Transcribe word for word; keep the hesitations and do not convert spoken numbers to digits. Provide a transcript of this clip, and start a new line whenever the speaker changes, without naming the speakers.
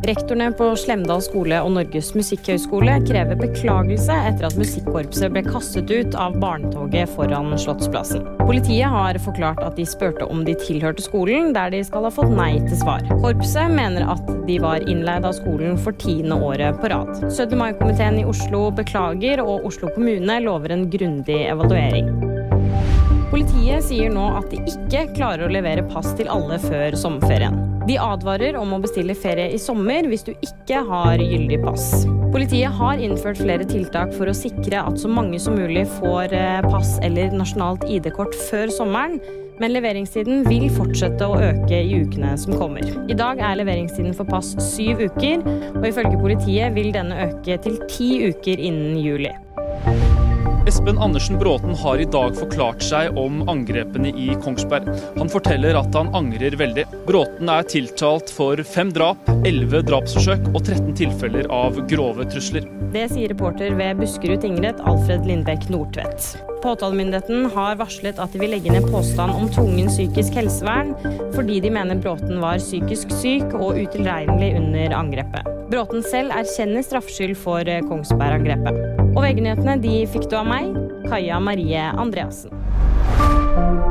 Rektorene på Slemdal skole og Norges musikkhøgskole krever beklagelse etter at musikkorpset ble kastet ut av barnetoget foran Slottsplassen. Politiet har forklart at de spurte om de tilhørte skolen, der de skal ha fått nei til svar. Korpset mener at de var innleid av skolen for tiende året på rad. syttende mai-komiteen i Oslo beklager, og Oslo kommune lover en grundig evaluering. Politiet sier nå at de ikke klarer å levere pass til alle før sommerferien. De advarer om å bestille ferie i sommer hvis du ikke har gyldig pass. Politiet har innført flere tiltak for å sikre at så mange som mulig får pass eller nasjonalt I D-kort før sommeren, men leveringstiden vil fortsette å øke i ukene som kommer. I dag er leveringstiden for pass syv uker, og ifølge politiet vil denne øke til ti uker innen juli.
Espen Andersen Bråten har I dag forklart seg om angrepene I Kongsberg. Han forteller at han angrer veldig. Bråten er tiltalt for fem drap, elleve drapsforsøk og tretten tilfeller av grove trusler.
Det sier reporter ved Buskerud tingrett Alfred Lindbekk Nordtvedt. Påtalemyndigheten har varslet at de vil legge ned påstand om tvungen psykisk helsevern, fordi de mener Bråten var psykisk syk og utilregnelig under angrepet. Bråten selv erkjenner straffskyld for Kongsberg-angrepet. Og V G-nyhetene de fikk du av meg, Kaja Marie Andreassen.